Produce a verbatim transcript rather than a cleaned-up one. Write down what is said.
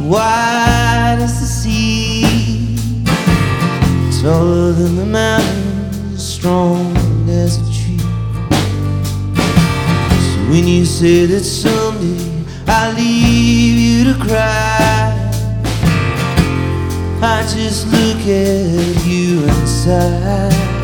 wide as the sea, taller than the mountains, strong as a tree. So when you say that someday I'll leave you to cry, I just look at you and sigh.